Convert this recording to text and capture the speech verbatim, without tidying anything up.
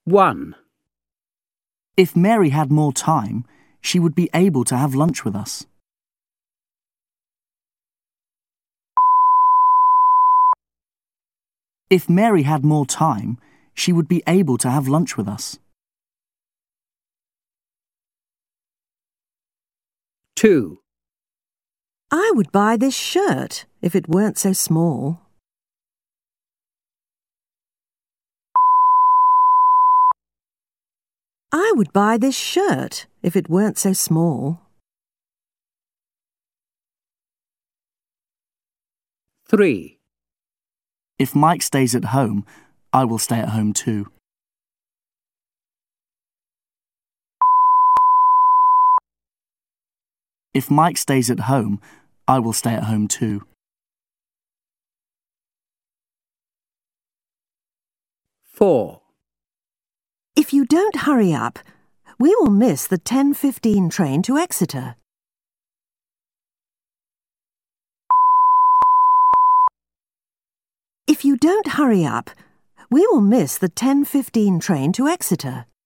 one. If Mary had more time, she would be able to have lunch with us. If Mary had more time, she would be able to have lunch with us. two. I would buy this shirt if it weren't so small. I would buy this shirt if it weren't so small. three. If Mike stays at home, I will stay at home too. If Mike stays at home, I will stay at home too. four. If you don't hurry up, we will miss the ten fifteen train to Exeter. If you don't hurry up, we will miss the ten fifteen train to Exeter.